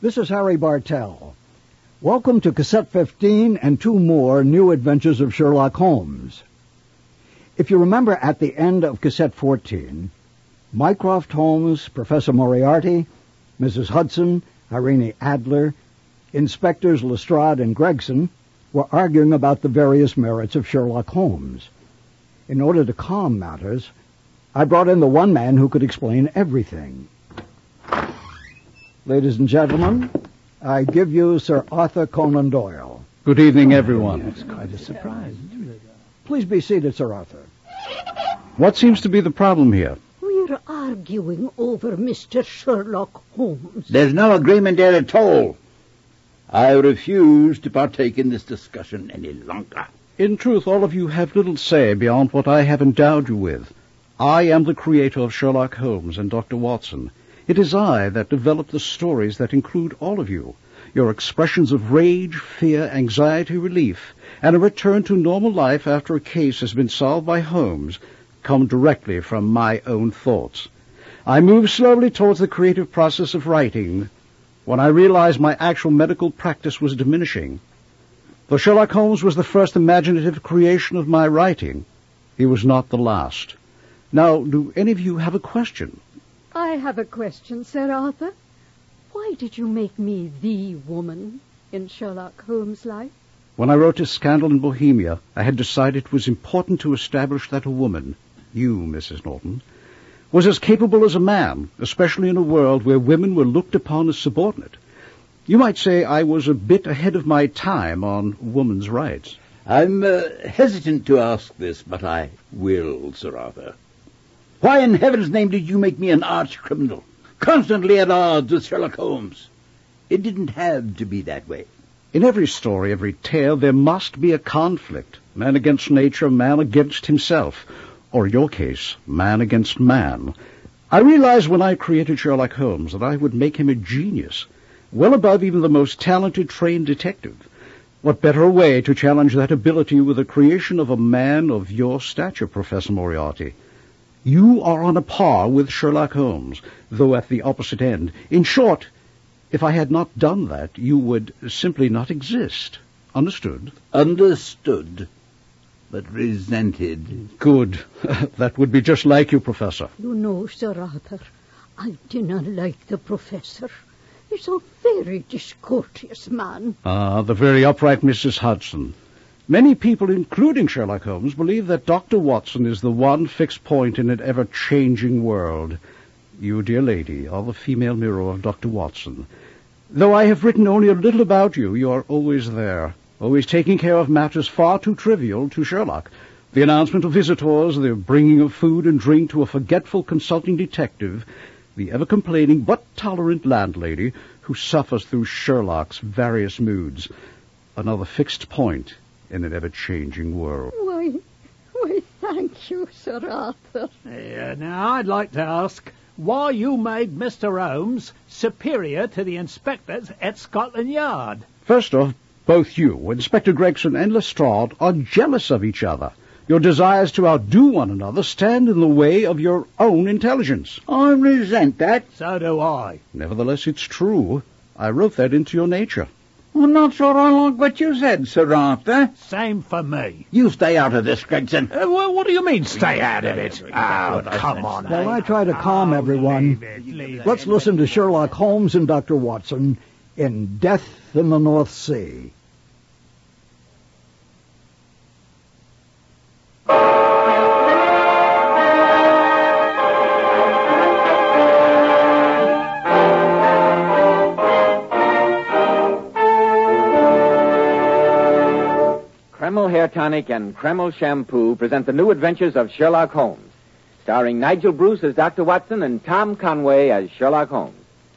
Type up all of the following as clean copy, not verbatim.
This is Harry Bartell. Welcome to Cassette 15 and 2 more New Adventures of Sherlock Holmes. If you remember at the end of Cassette 14, Mycroft Holmes, Professor Moriarty, Mrs. Hudson, Irene Adler, Inspectors Lestrade and Gregson were arguing about the various merits of Sherlock Holmes. In order to calm matters, I brought in the one man who could explain everything. Ladies and gentlemen, I give you Sir Arthur Conan Doyle. Good evening, everyone. That's quite a surprise. Please be seated, Sir Arthur. What seems to be the problem here? We're arguing over Mr. Sherlock Holmes. There's no agreement there at all. I refuse to partake in this discussion any longer. In truth, all of you have little say beyond what I have endowed you with. I am the creator of Sherlock Holmes and Dr. Watson. It is I that developed the stories that include all of you. Your expressions of rage, fear, anxiety, relief, and a return to normal life after a case has been solved by Holmes come directly from my own thoughts. I move slowly towards the creative process of writing when I realized my actual medical practice was diminishing. Though Sherlock Holmes was the first imaginative creation of my writing, he was not the last. Now, do any of you have a question? I have a question, Sir Arthur. Why did you make me the woman in Sherlock Holmes' life? When I wrote A Scandal in Bohemia, I had decided it was important to establish that a woman, you, Mrs. Norton, was as capable as a man, especially in a world where women were looked upon as subordinate. You might say I was a bit ahead of my time on woman's rights. I'm hesitant to ask this, but I will, Sir Arthur. Why in heaven's name did you make me an arch-criminal, constantly at odds with Sherlock Holmes? It didn't have to be that way. In every story, every tale, there must be a conflict. Man against nature, man against himself. Or in your case, man against man. I realized when I created Sherlock Holmes that I would make him a genius, well above even the most talented trained detective. What better way to challenge that ability with the creation of a man of your stature, Professor Moriarty? You are on a par with Sherlock Holmes, though at the opposite end. In short, if I had not done that, you would simply not exist. Understood? Understood, but resented. Good. That would be just like you, Professor. You know, Sir Arthur, I do not like the Professor. He's a very discourteous man. Ah, the very upright Mrs. Hudson. Many people, including Sherlock Holmes, believe that Dr. Watson is the one fixed point in an ever-changing world. You, dear lady, are the female mirror of Dr. Watson. Though I have written only a little about you, you are always there, always taking care of matters far too trivial to Sherlock. The announcement of visitors, the bringing of food and drink to a forgetful consulting detective, the ever-complaining but tolerant landlady who suffers through Sherlock's various moods. Another fixed point in an ever-changing world. Why, thank you, Sir Arthur. Now, I'd like to ask why you made Mr. Holmes superior to the inspectors at Scotland Yard. First off, both you, Inspector Gregson and Lestrade, are jealous of each other. Your desires to outdo one another stand in the way of your own intelligence. I resent that. So do I. Nevertheless, it's true. I wrote that into your nature. I'm not sure I like what you said, Sir Arthur. Same for me. You stay out of this, Gregson. What do you mean, stay out of it? Oh, come on. While I try to calm everyone, let's listen to Sherlock Holmes and Dr. Watson in Death in the North Sea. Kreml Hair Tonic and Kreml Shampoo present the new adventures of Sherlock Holmes, starring Nigel Bruce as Dr. Watson and Tom Conway as Sherlock Holmes.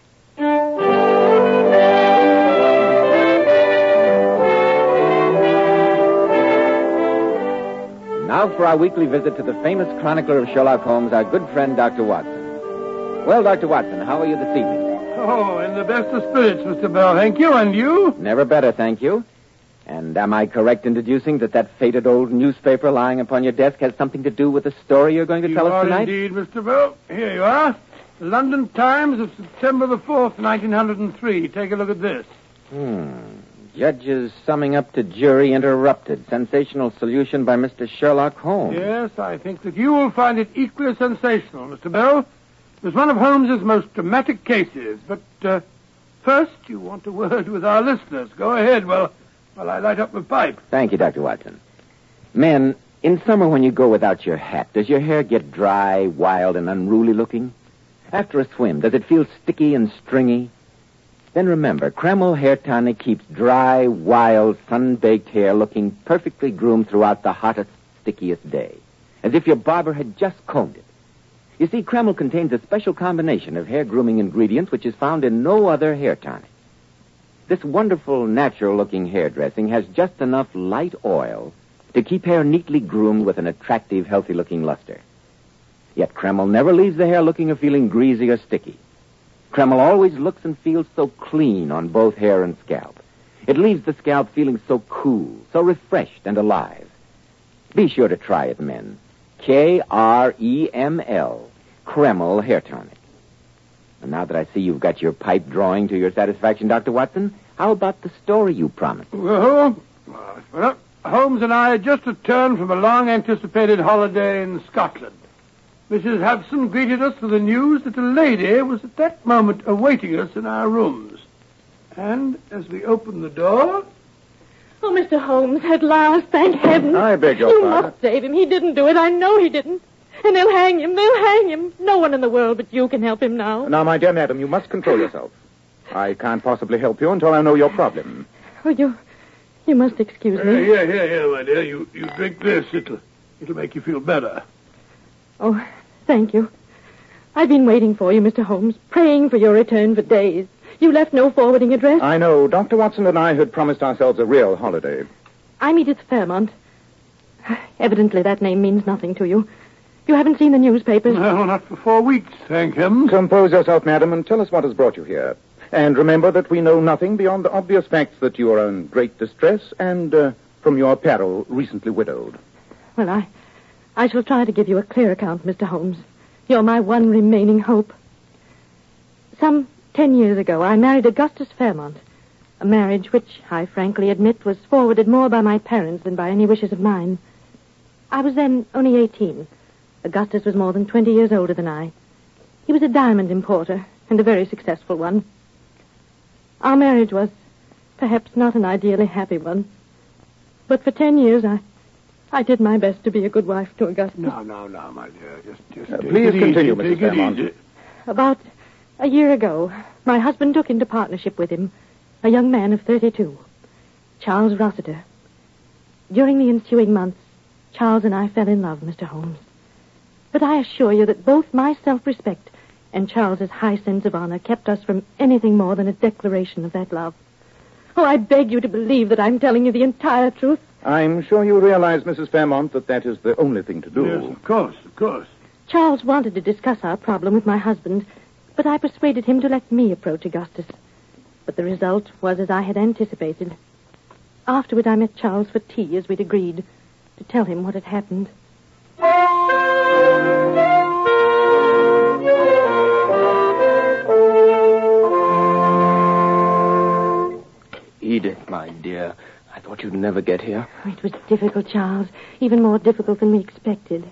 Now for our weekly visit to the famous chronicler of Sherlock Holmes, our good friend Dr. Watson. Well, Dr. Watson, how are you this evening? Oh, in the best of spirits, Mr. Bell, thank you. And you? Never better, thank you. And am I correct in deducing that faded old newspaper lying upon your desk has something to do with the story you're going to tell us tonight? Indeed, Mr. Bell. Here you are. The London Times of September the 4th, 1903. Take a look at this. Judges summing up to jury interrupted. Sensational solution by Mr. Sherlock Holmes. Yes, I think that you will find it equally sensational, Mr. Bell. It was one of Holmes's most dramatic cases. But first, you want a word with our listeners. Go ahead while I light up my pipe. Thank you, Dr. Watson. Men, in summer when you go without your hat, does your hair get dry, wild, and unruly looking? After a swim, does it feel sticky and stringy? Then remember, Kreml Hair Tonic keeps dry, wild, sun-baked hair looking perfectly groomed throughout the hottest, stickiest day, as if your barber had just combed it. You see, Kreml contains a special combination of hair grooming ingredients which is found in no other hair tonic. This wonderful, natural-looking hairdressing has just enough light oil to keep hair neatly groomed with an attractive, healthy-looking luster. Yet Kreml never leaves the hair looking or feeling greasy or sticky. Kreml always looks and feels so clean on both hair and scalp. It leaves the scalp feeling so cool, so refreshed and alive. Be sure to try it, men. Kreml, Kreml Hair Tonic. And now that I see you've got your pipe drawing to your satisfaction, Dr. Watson, how about the story you promised? Well, Holmes and I had just returned from a long-anticipated holiday in Scotland. Mrs. Hudson greeted us with the news that a lady was at that moment awaiting us in our rooms. And as we opened the door... Oh, Mr. Holmes, at last, thank heaven. I beg your You pardon. must save him. He didn't do it. I know he didn't. And they'll hang him. They'll hang him. No one in the world but you can help him now. Now, my dear madam, you must control yourself. I can't possibly help you until I know your problem. Oh, you must excuse me. Here, my dear. You drink this. It'll make you feel better. Oh, thank you. I've been waiting for you, Mr. Holmes, praying for your return for days. You left no forwarding address. I know. Dr. Watson and I had promised ourselves a real holiday. I'm Edith Fairmont. Evidently that name means nothing to you. You haven't seen the newspapers. No, not for 4 weeks, thank heaven. Compose yourself, madam, and tell us what has brought you here. And remember that we know nothing beyond the obvious facts that you are in great distress and, from your peril, recently widowed. Well, I shall try to give you a clear account, Mr. Holmes. You're my one remaining hope. Some 10 years ago, I married Augustus Fairmont. A marriage which, I frankly admit, was forwarded more by my parents than by any wishes of mine. I was then only 18. Augustus was more than 20 years older than I. He was a diamond importer, and a very successful one. Our marriage was perhaps not an ideally happy one. But for 10 years, I did my best to be a good wife to Augustus. No, my dear. Just please continue, Mrs. Fairmont. Easy. About a year ago, my husband took into partnership with him a young man of 32, Charles Rossiter. During the ensuing months, Charles and I fell in love, Mr. Holmes. But I assure you that both my self-respect and Charles's high sense of honor kept us from anything more than a declaration of that love. Oh, I beg you to believe that I'm telling you the entire truth. I'm sure you realize, Mrs. Fairmont, that is the only thing to do. Yes, of course. Charles wanted to discuss our problem with my husband, but I persuaded him to let me approach Augustus. But the result was as I had anticipated. Afterward, I met Charles for tea, as we'd agreed, to tell him what had happened. Edith, my dear, I thought you'd never get here. Oh, it was difficult, Charles. Even more difficult than we expected.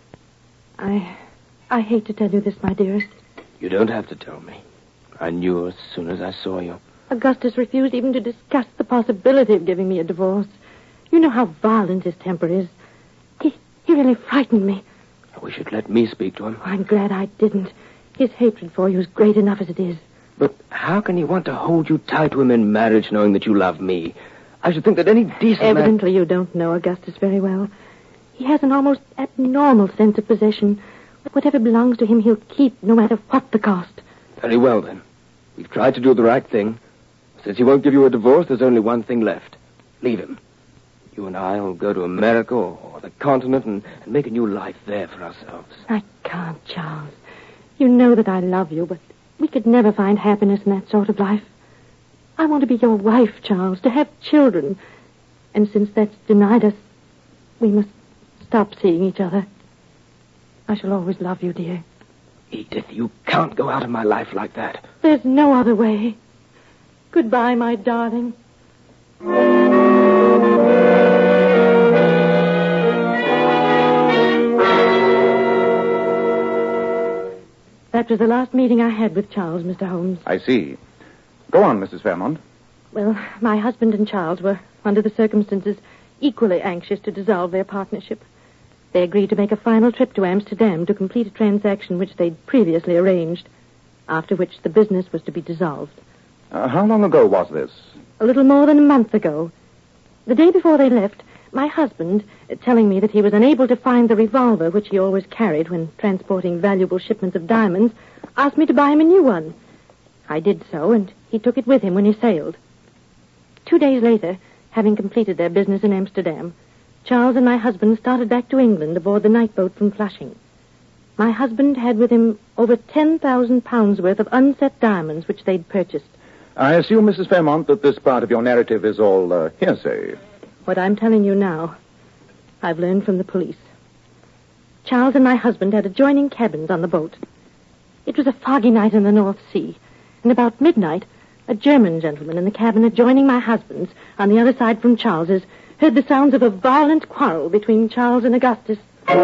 I hate to tell you this, my dearest. You don't have to tell me. I knew as soon as I saw you. Augustus refused even to discuss the possibility of giving me a divorce. You know how violent his temper is. He really frightened me. I wish you'd let me speak to him. I'm glad I didn't. His hatred for you is great enough as it is. But how can he want to hold you tight to him in marriage knowing that you love me? I should think that any decent Evidently you don't know Augustus very well. He has an almost abnormal sense of possession. Whatever belongs to him, he'll keep, no matter what the cost. Very well, then. We've tried to do the right thing. Since he won't give you a divorce, there's only one thing left. Leave him. You and I will go to America or the continent and make a new life there for ourselves. I can't, Charles. You know that I love you, but we could never find happiness in that sort of life. I want to be your wife, Charles, to have children. And since that's denied us, we must stop seeing each other. I shall always love you, dear. Edith, you can't go out of my life like that. There's no other way. Goodbye, my darling. That was the last meeting I had with Charles, Mr. Holmes. I see. Go on, Mrs. Fairmont. Well, my husband and Charles were, under the circumstances, equally anxious to dissolve their partnership. They agreed to make a final trip to Amsterdam to complete a transaction which they'd previously arranged, after which the business was to be dissolved. How long ago was this? A little more than a month ago. The day before they left, my husband, telling me that he was unable to find the revolver which he always carried when transporting valuable shipments of diamonds, asked me to buy him a new one. I did so, and he took it with him when he sailed. 2 days later, having completed their business in Amsterdam, Charles and my husband started back to England aboard the night boat from Flushing. My husband had with him over 10,000 pounds worth of unset diamonds which they'd purchased. I assume, Mrs. Fairmont, that this part of your narrative is all hearsay. What I'm telling you now, I've learned from the police. Charles and my husband had adjoining cabins on the boat. It was a foggy night in the North Sea, and about midnight, a German gentleman in the cabin adjoining my husband's, on the other side from Charles's, heard the sounds of a violent quarrel between Charles and Augustus.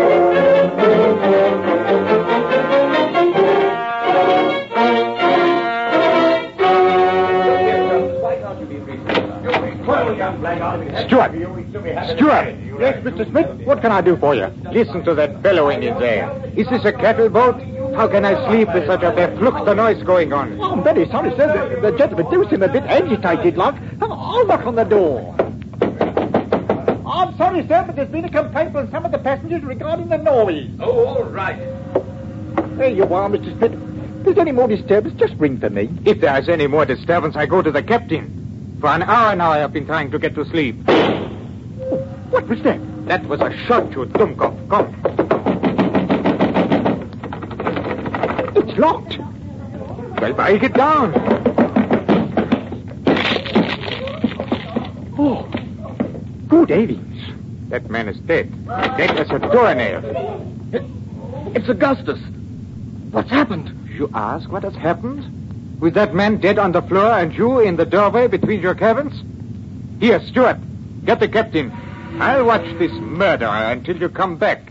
Stuart! Stuart! Yes, Mr. Smith? What can I do for you? Listen to that bellowing in there. Is this a cattle boat? How can I sleep with such a verfluchte noise going on? Oh, I'm very sorry, sir. The gentleman do seem a bit agitated, like. I'll knock on the door. I'm sorry, sir, but there's been a complaint from some of the passengers regarding the noise. Oh, all right. There you are, Mr. Smith. If there's any more disturbance, just ring for me. If there is any more disturbance, I go to the captain. For an hour now I have been trying to get to sleep. Oh, what was that? That was a shot, you Dummkopf. Come. It's locked. Well, break it down. Oh, good heavens. That man is dead. Dead as a doornail. It's Augustus. What's happened? You ask what has happened? With that man dead on the floor and you in the doorway between your cabins? Here, Stuart, get the captain. I'll watch this murder until you come back.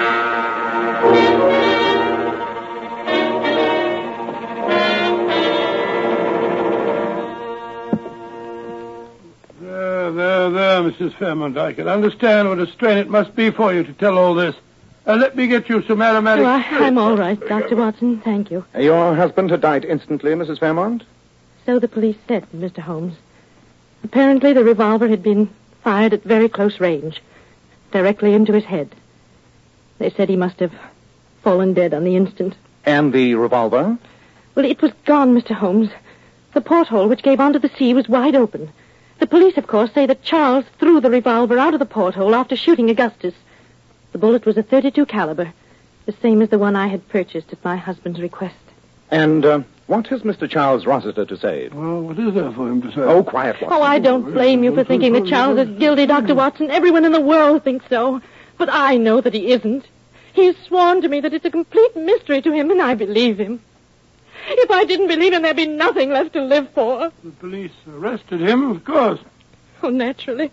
There, Mrs. Fairmont. I can understand what a strain it must be for you to tell all this. Let me get you some aromatic... I'm all right, Dr. Watson. Thank you. Your husband had died instantly, Mrs. Fairmont? So the police said, Mr. Holmes. Apparently the revolver had been fired at very close range, directly into his head. They said he must have fallen dead on the instant. And the revolver? Well, it was gone, Mr. Holmes. The porthole which gave onto the sea was wide open. The police, of course, say that Charles threw the revolver out of the porthole after shooting Augustus. The bullet was a .32 caliber, the same as the one I had purchased at my husband's request. And what has Mr. Charles Rossiter to say? Well, what is there for him to say? Oh, quiet, Watson. Oh, I don't blame you for thinking that Charles is guilty, Dr. Watson. Everyone in the world thinks so. But I know that he isn't. He's sworn to me that it's a complete mystery to him, and I believe him. If I didn't believe him, there'd be nothing left to live for. The police arrested him, of course. Oh, naturally.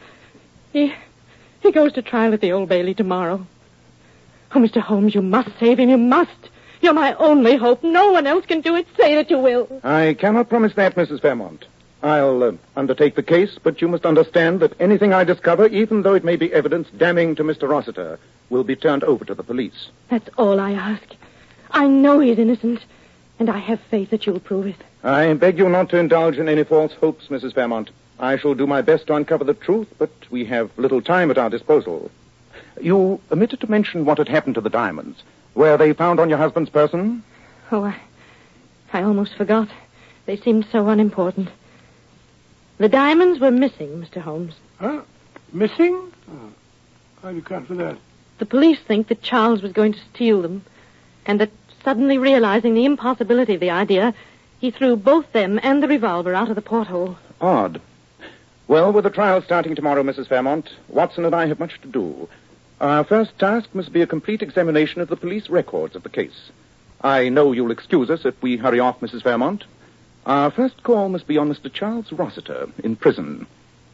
He goes to trial at the Old Bailey tomorrow. Oh, Mr. Holmes, you must save him. You must. You're my only hope. No one else can do it. Say that you will. I cannot promise that, Mrs. Fairmont. I'll undertake the case, but you must understand that anything I discover, even though it may be evidence damning to Mr. Rossiter, will be turned over to the police. That's all I ask. I know he's innocent, and I have faith that you'll prove it. I beg you not to indulge in any false hopes, Mrs. Fairmont. I shall do my best to uncover the truth, but we have little time at our disposal. You omitted to mention what had happened to the diamonds. Were they found on your husband's person? Oh, I almost forgot. They seemed so unimportant. The diamonds were missing, Mr. Holmes. Huh? Missing? Oh. How do you account for that? The police think that Charles was going to steal them, and that suddenly realizing the impossibility of the idea, he threw both them and the revolver out of the porthole. Odd. Well, with the trial starting tomorrow, Mrs. Fairmont, Watson and I have much to do. Our first task must be a complete examination of the police records of the case. I know you'll excuse us if we hurry off, Mrs. Fairmont. Our first call must be on Mr. Charles Rossiter in prison.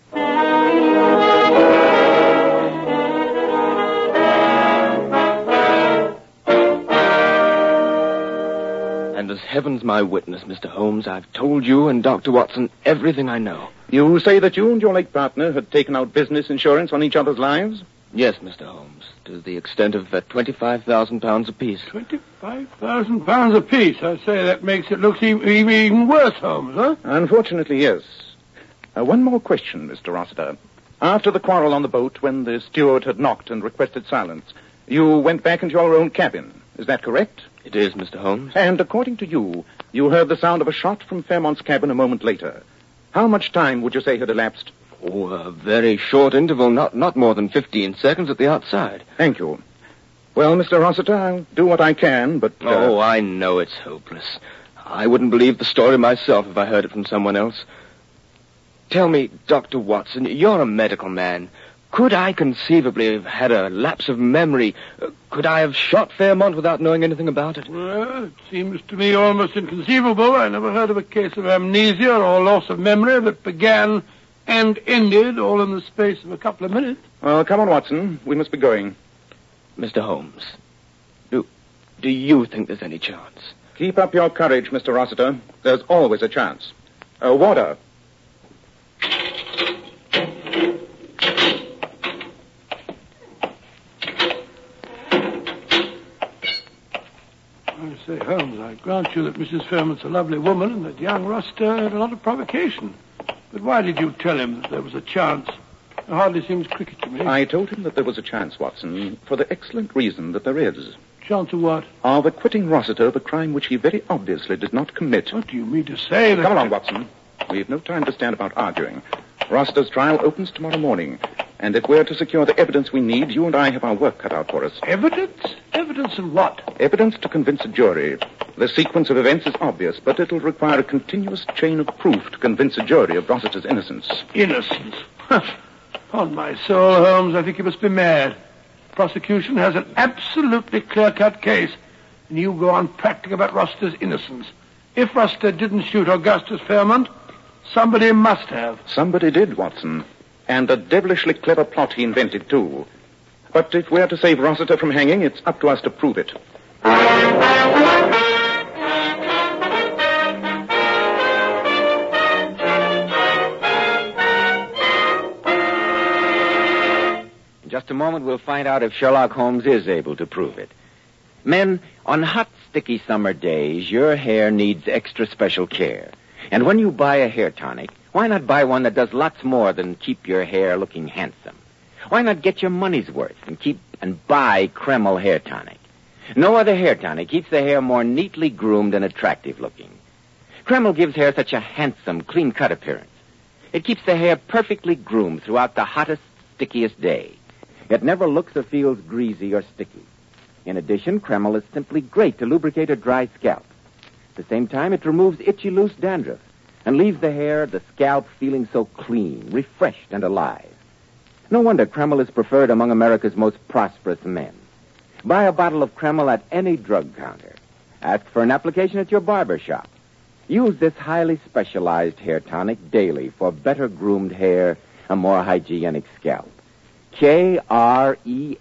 And as heaven's my witness, Mr. Holmes, I've told you and Dr. Watson everything I know. You say that you and your late partner had taken out business insurance on each other's lives? Yes, Mr. Holmes, to the extent of £25,000 apiece. £25,000 apiece? I say that makes it look even worse, Holmes, huh? Unfortunately, yes. One more question, Mr. Rossiter. After the quarrel on the boat, when the steward had knocked and requested silence, you went back into your own cabin. Is that correct? It is, Mr. Holmes. And according to you, you heard the sound of a shot from Fairmont's cabin a moment later. How much time would you say had elapsed? Oh, a very short interval, not more than 15 seconds at the outside. Thank you. Well, Mr. Rossiter, I'll do what I can, but... Oh, I know it's hopeless. I wouldn't believe the story myself if I heard it from someone else. Tell me, Dr. Watson, you're a medical man. Could I conceivably have had a lapse of memory? Could I have shot Fairmont without knowing anything about it? Well, it seems to me almost inconceivable. I never heard of a case of amnesia or loss of memory that began and ended all in the space of a couple of minutes. Well, come on, Watson. We must be going. Mr. Holmes, do you think there's any chance? Keep up your courage, Mr. Rossiter. There's always a chance. Water. I say, Holmes, I grant you that Mrs. Fairmont's a lovely woman and that young Rossiter had a lot of provocation. But why did you tell him that there was a chance? It hardly seems cricket to me. I told him that there was a chance, Watson, for the excellent reason that there is. Chance of what? Of acquitting Rossiter of a crime which he very obviously did not commit. What do you mean to say? That... Come along, Watson. We've no time to stand about arguing. Rossiter's trial opens tomorrow morning. And if we're to secure the evidence we need, you and I have our work cut out for us. Evidence? Evidence of what? Evidence to convince a jury. The sequence of events is obvious, but it'll require a continuous chain of proof to convince a jury of Rossiter's innocence. Innocence? On my soul, Holmes, I think you must be mad. Prosecution has an absolutely clear-cut case, and you go on practicing about Rossiter's innocence. If Rossiter didn't shoot Augustus Fairmont, somebody must have. Somebody did, Watson. And a devilishly clever plot he invented, too. But if we're to save Rossiter from hanging, it's up to us to prove it. In just a moment, we'll find out if Sherlock Holmes is able to prove it. Men, on hot, sticky summer days, your hair needs extra special care. And when you buy a hair tonic, why not buy one that does lots more than keep your hair looking handsome? Why not get your money's worth and buy Kreml hair tonic? No other hair tonic keeps the hair more neatly groomed and attractive looking. Kreml gives hair such a handsome, clean-cut appearance. It keeps the hair perfectly groomed throughout the hottest, stickiest day. It never looks or feels greasy or sticky. In addition, Kreml is simply great to lubricate a dry scalp. At the same time, it removes itchy, loose dandruff and leaves the scalp feeling so clean, refreshed, and alive. No wonder Kreml is preferred among America's most prosperous men. Buy a bottle of Kreml at any drug counter. Ask for an application at your barber shop. Use this highly specialized hair tonic daily for better groomed hair and more hygienic scalp. Kreml,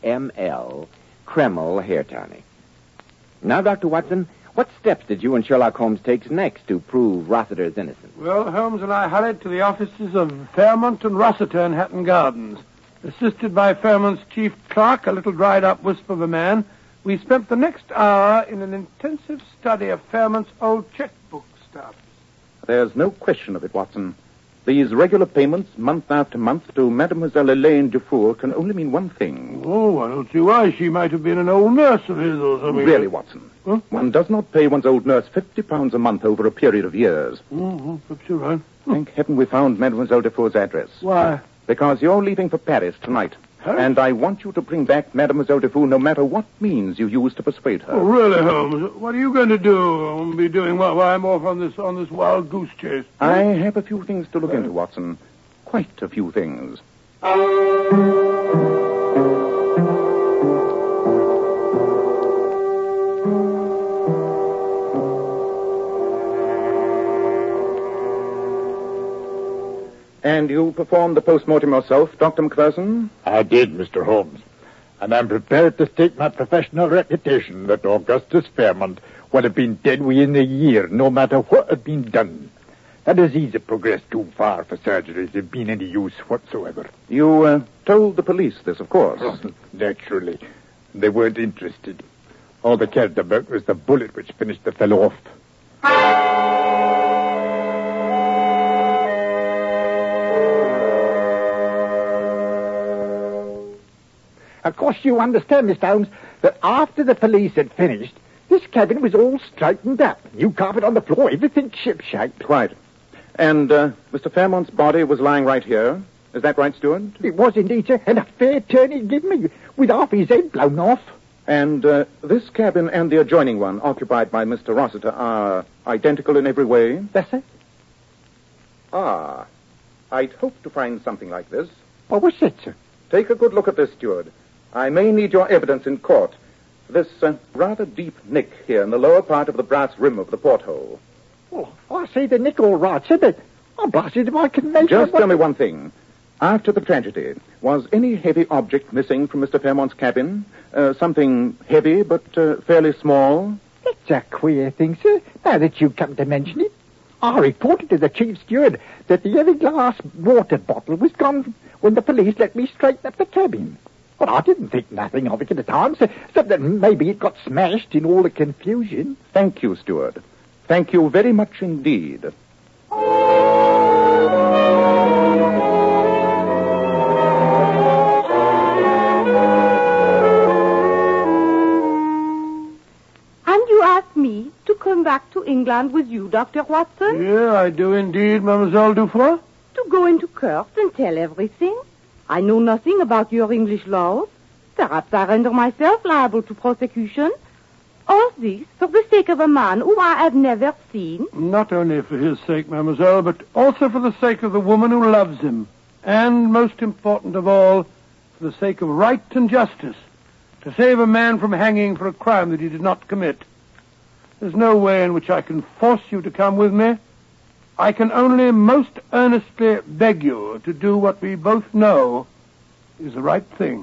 Kreml hair tonic. Now, Dr. Watson, what steps did you and Sherlock Holmes take next to prove Rossiter's innocence? Well, Holmes and I hurried to the offices of Fairmont and Rossiter in Hatton Gardens. Assisted by Fairmont's chief clerk, a little dried-up wisp of a man, we spent the next hour in an intensive study of Fairmont's old checkbook stuff. There's no question of it, Watson. These regular payments, month after month, to Mademoiselle Elaine Dufour can only mean one thing. Oh, I don't see why. She might have been an old nurse of his or something. Really, Watson? Huh? One does not pay one's old nurse £50 a month over a period of years. Oh, perhaps you're right. Thank heaven we found Mademoiselle Dufour's address. Why? Because you're leaving for Paris tonight. Huh? And I want you to bring back Mademoiselle Dufour no matter what means you use to persuade her. Oh, really, Holmes? What are you going to do? Be doing while I'm off on this wild goose chase? I have a few things to look into, Watson. Quite a few things. And you performed the post-mortem yourself, Dr. Macpherson? I did, Mr. Holmes. And I'm prepared to stake my professional reputation that Augustus Fairmont would have been dead within a year, no matter what had been done. That disease had progressed too far for surgery to have been any use whatsoever. You told the police this, of course. Naturally. They weren't interested. All they cared about was the bullet which finished the fellow off. Of course, you understand, Mr. Holmes, that after the police had finished, this cabin was all straightened up. New carpet on the floor, everything ship-shape. Quite. And Mr. Fairmont's body was lying right here. Is that right, Steward? It was indeed, sir, and a fair turn he'd given me, with half his head blown off. And this cabin and the adjoining one, occupied by Mr. Rossiter, are identical in every way? Yes, sir. Ah, I'd hoped to find something like this. What was that, sir? Take a good look at this, Steward. I may need your evidence in court. This rather deep nick here in the lower part of the brass rim of the porthole. Oh, I see the nick all right, sir, but I'm blasted if I can make Just tell me one thing. After the tragedy, was any heavy object missing from Mr. Fairmont's cabin? Something heavy but fairly small? It's a queer thing, sir, now that you come to mention it. I reported to the chief steward that the heavy glass water bottle was gone when the police let me straighten up the cabin. But I didn't think nothing of it at the time, except that maybe it got smashed in all the confusion. Thank you, Steward. Thank you very much indeed. And you asked me to come back to England with you, Dr. Watson? Yeah, I do indeed, Mademoiselle Dufour. To go into court and tell everything? I know nothing about your English laws. Perhaps I render myself liable to prosecution. All this for the sake of a man whom I have never seen. Not only for his sake, Mademoiselle, but also for the sake of the woman who loves him. And, most important of all, for the sake of right and justice. To save a man from hanging for a crime that he did not commit. There's no way in which I can force you to come with me. I can only most earnestly beg you to do what we both know is the right thing.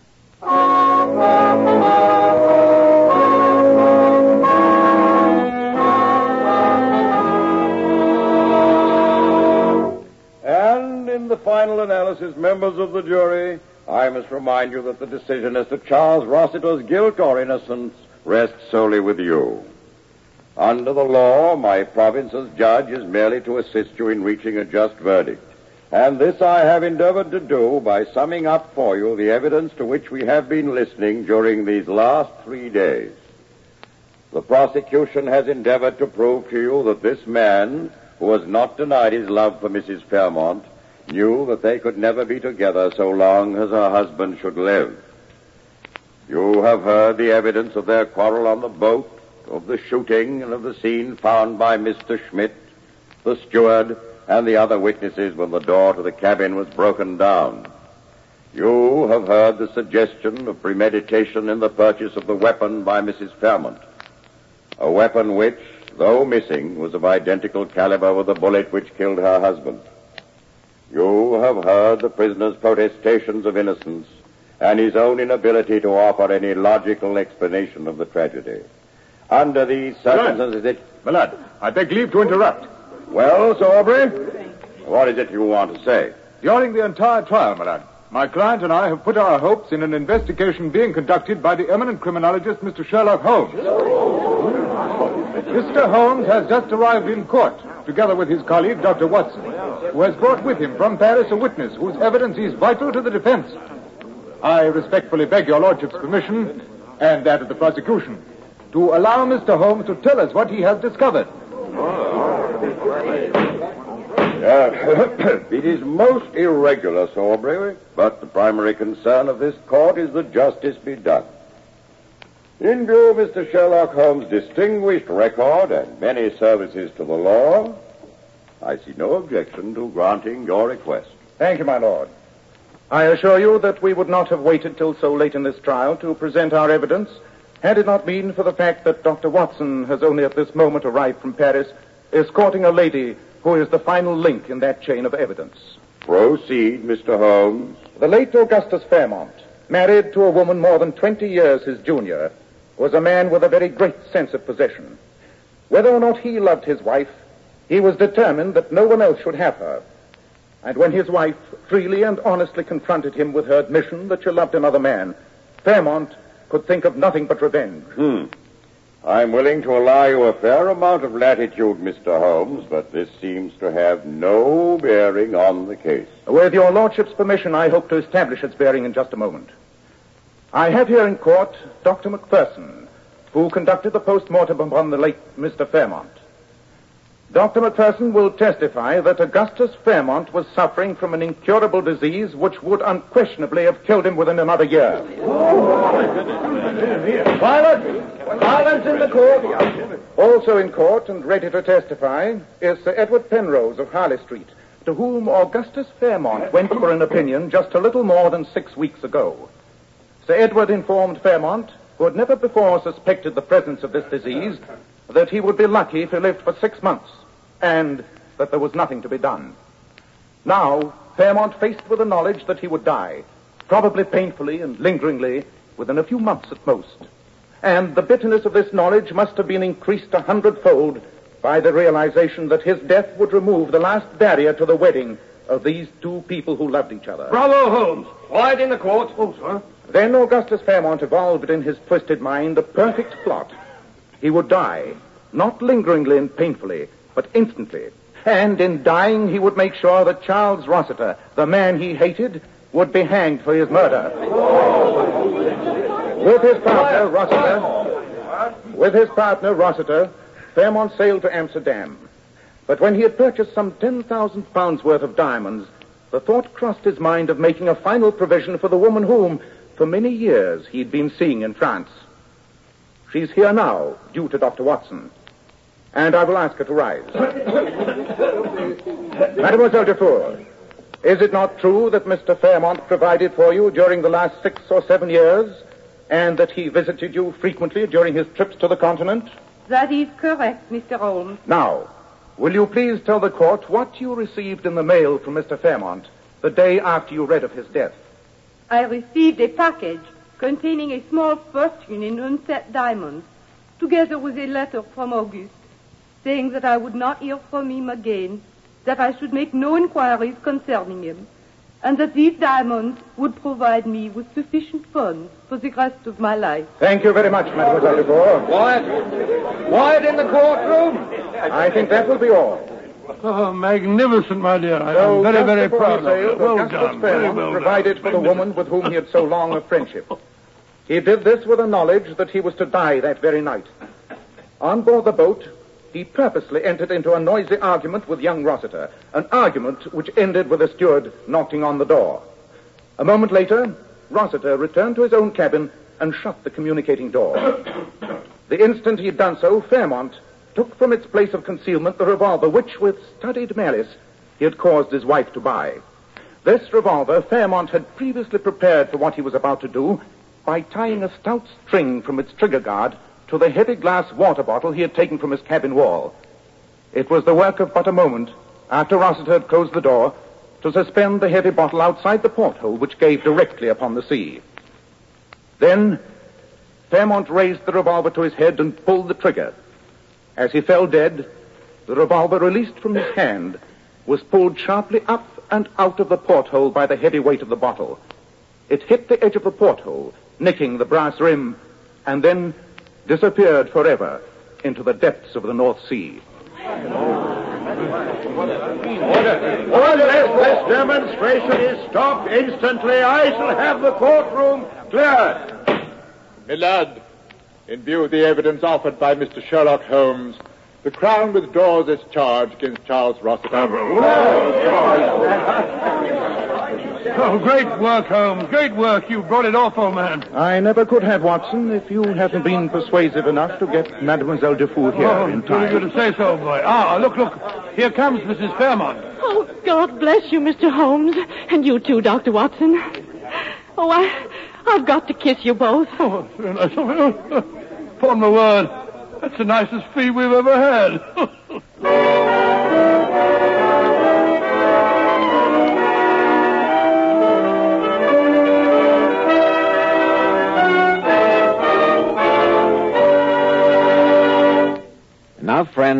And in the final analysis, members of the jury, I must remind you that the decision as to Charles Rossiter's guilt or innocence rests solely with you. Under the law, my province as judge is merely to assist you in reaching a just verdict. And this I have endeavored to do by summing up for you the evidence to which we have been listening during these last 3 days. The prosecution has endeavored to prove to you that this man, who has not denied his love for Mrs. Fairmont, knew that they could never be together so long as her husband should live. You have heard the evidence of their quarrel on the boat, of the shooting, and of the scene found by Mr. Schmidt, the steward, and the other witnesses when the door to the cabin was broken down. You have heard the suggestion of premeditation in the purchase of the weapon by Mrs. Fairmont, a weapon which, though missing, was of identical caliber with the bullet which killed her husband. You have heard the prisoner's protestations of innocence and his own inability to offer any logical explanation of the tragedy. Under these circumstances, My lad, I beg leave to interrupt. Well, Sir Aubrey, what is it you want to say? During the entire trial, my lad, my client and I have put our hopes in an investigation being conducted by the eminent criminologist, Mr. Sherlock Holmes. Mr. Holmes has just arrived in court, together with his colleague, Dr. Watson, who has brought with him from Paris a witness whose evidence is vital to the defense. I respectfully beg your lordship's permission, and that of the prosecution, to allow Mr. Holmes to tell us what he has discovered. It is most irregular, Sir Aubrey, but the primary concern of this court is that justice be done. In view of Mr. Sherlock Holmes' distinguished record and many services to the law, I see no objection to granting your request. Thank you, my lord. I assure you that we would not have waited till so late in this trial to present our evidence had it not been for the fact that Dr. Watson has only at this moment arrived from Paris, escorting a lady who is the final link in that chain of evidence. Proceed, Mr. Holmes. The late Augustus Fairmont, married to a woman more than 20 years his junior, was a man with a very great sense of possession. Whether or not he loved his wife, he was determined that no one else should have her. And when his wife freely and honestly confronted him with her admission that she loved another man, Fairmont could think of nothing but revenge. I'm willing to allow you a fair amount of latitude, Mr. Holmes, but this seems to have no bearing on the case. With your lordship's permission, I hope to establish its bearing in just a moment. I have here in court Dr. Macpherson, who conducted the post-mortem upon the late Mr. Fairmont. Dr. Macpherson will testify that Augustus Fairmont was suffering from an incurable disease which would unquestionably have killed him within another year. Silence in the court. Also in court and ready to testify is Sir Edward Penrose of Harley Street, to whom Augustus Fairmont went for an opinion just a little more than 6 weeks ago. Sir Edward informed Fairmont, who had never before suspected the presence of this disease, that he would be lucky if he lived for 6 months, and that there was nothing to be done. Now, Fairmont, faced with the knowledge that he would die, probably painfully and lingeringly, within a few months at most. And the bitterness of this knowledge must have been increased 100-fold by the realization that his death would remove the last barrier to the wedding of these two people who loved each other. Bravo, Holmes. Quiet in the court. Oh, sir. Then Augustus Fairmont evolved in his twisted mind a perfect plot. He would die, not lingeringly and painfully, but instantly. And in dying, he would make sure that Charles Rossiter, the man he hated, would be hanged for his murder. With his partner, Rossiter, Fairmont sailed to Amsterdam. But when he had purchased some 10,000 pounds worth of diamonds, the thought crossed his mind of making a final provision for the woman whom, for many years, he'd been seeing in France. She's here now, due to Dr. Watson. And I will ask her to rise. Mademoiselle Dufour, is it not true that Mr. Fairmont provided for you during the last 6 or 7 years, and that he visited you frequently during his trips to the continent? That is correct, Mr. Holmes. Now, will you please tell the court what you received in the mail from Mr. Fairmont the day after you read of his death? I received a package containing a small fortune in unset diamonds, together with a letter from Auguste, saying that I would not hear from him again, that I should make no inquiries concerning him, and that these diamonds would provide me with sufficient funds for the rest of my life. Thank you very much, Mademoiselle Dufour. Quiet in the courtroom. I think that will be all. Oh, magnificent, my dear. I'm very, very proud of you. Well done. Very well provided done. for the woman with whom he had so long a friendship. He did this with the knowledge that he was to die that very night. On board the boat, he purposely entered into a noisy argument with young Rossiter, an argument which ended with the steward knocking on the door. A moment later, Rossiter returned to his own cabin and shut the communicating door. The instant he had done so, Fairmont took from its place of concealment the revolver which, with studied malice, he had caused his wife to buy. This revolver Fairmont had previously prepared for what he was about to do by tying a stout string from its trigger guard to the heavy glass water bottle he had taken from his cabin wall. It was the work of but a moment, after Rossiter had closed the door, to suspend the heavy bottle outside the porthole which gave directly upon the sea. Then Fairmont raised the revolver to his head and pulled the trigger. As he fell dead, the revolver, released from his hand, was pulled sharply up and out of the porthole by the heavy weight of the bottle. It hit the edge of the porthole, nicking the brass rim, and then disappeared forever into the depths of the North Sea. Unless this demonstration is stopped instantly, I shall have the courtroom cleared. My lord, in view of the evidence offered by Mr. Sherlock Holmes, the Crown withdraws its charge against Charles Rossiter. Oh, great work, Holmes. Great work. You brought it off, old man. I never could have, Watson, if you hadn't been persuasive enough to get Mademoiselle Dufour here in time. Very good to say so, boy. Ah, look. Here comes Mrs. Fairmont. Oh, God bless you, Mr. Holmes. And you too, Dr. Watson. Oh, I've got to kiss you both. Oh, very nice. Upon my word, that's the nicest fee we've ever had.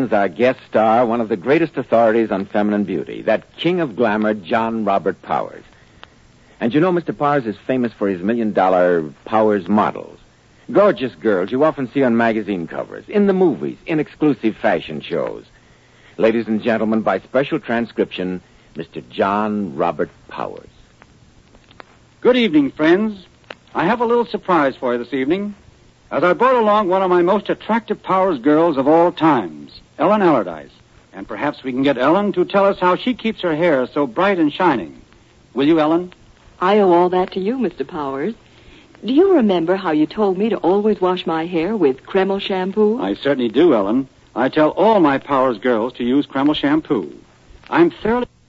as our guest star one of the greatest authorities on feminine beauty, that king of glamour, John Robert Powers. And you know, Mr. Powers is famous for his $1 million Powers models. Gorgeous girls you often see on magazine covers, in the movies, in exclusive fashion shows. Ladies and gentlemen, by special transcription, Mr. John Robert Powers. Good evening, friends. I have a little surprise for you this evening, as I brought along one of my most attractive Powers girls of all times, Ellen Allardyce. And perhaps we can get Ellen to tell us how she keeps her hair so bright and shining. Will you, Ellen? I owe all that to you, Mr. Powers. Do you remember how you told me to always wash my hair with Kreml shampoo? I certainly do, Ellen. I tell all my Powers girls to use Kreml shampoo. I'm thoroughly...